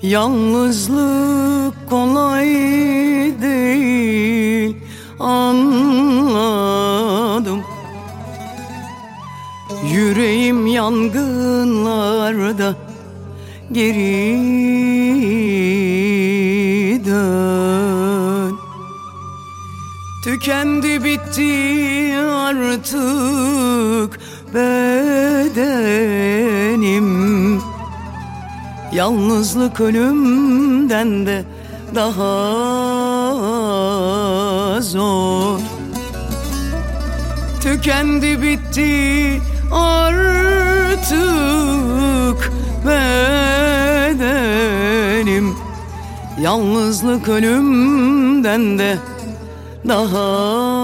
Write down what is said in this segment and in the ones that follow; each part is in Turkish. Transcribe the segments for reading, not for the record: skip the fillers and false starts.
Yalnızlık kolay değil, anladım. Yüreğim yangınlarda, geri dön. Tükendi bitti artık bedenim. Yalnızlık ölümden de daha zor. Tükendi bitti artık bedenim. Yalnızlık ölümden de daha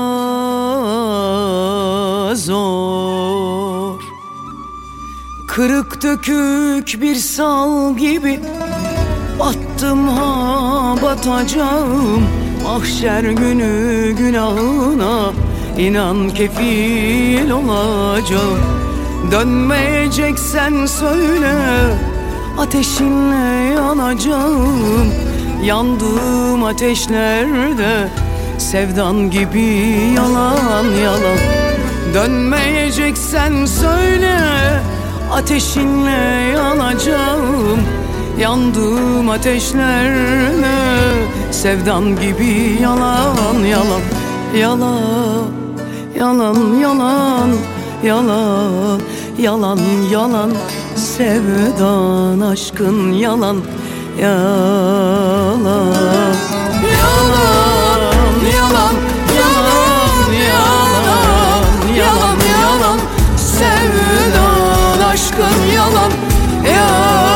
zor. Kırık dökük bir sal gibi battım ha batacağım. Mahşer günü günahına inan kefil olacağım. Dönmeyeceksen söyle, ateşinle yanacağım. Yandığım ateşlerde sevdan gibi yalan yalan. Dönmeyeceksen söyle, ateşinle yanacağım. Yandığım ateşlerle sevdan gibi yalan yalan. Yalan, yalan, yalan, yalan, yalan, yalan. Sevdan aşkın yalan, yalan. Yalan, yalan, yalan, yalan, yalan, yalan. Sevdan aşkın yalan, yalan.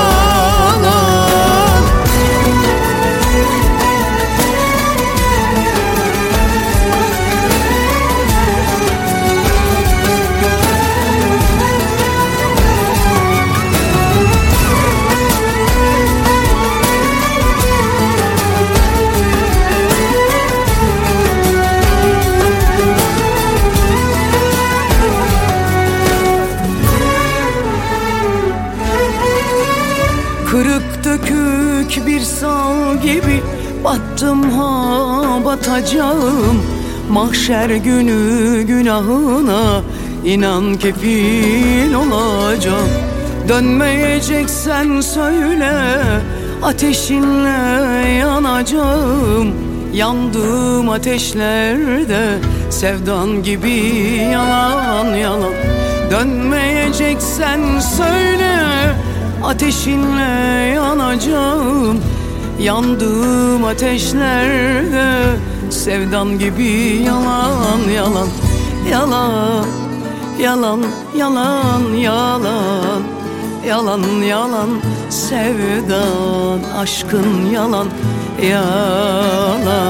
Kırık dökük bir sal gibi battım ha batacağım. Mahşer günü günahına inan kefil olacağım. Dönmeyeceksen söyle, ateşinle yanacağım. Yandığım ateşlerde sevdan gibi yalan yalan. Dönmeyeceksen söyle, ateşinle yanacağım. Yandığım ateşlerde sevdan gibi yalan yalan. Yalan, yalan, yalan, yalan. Yalan, yalan, sevdan aşkın yalan, yalan.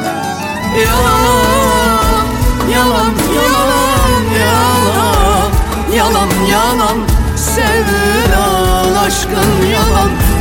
Yalan, yalan, yalan, yalan. Yalan, yalan, sevdan aşkın yalan.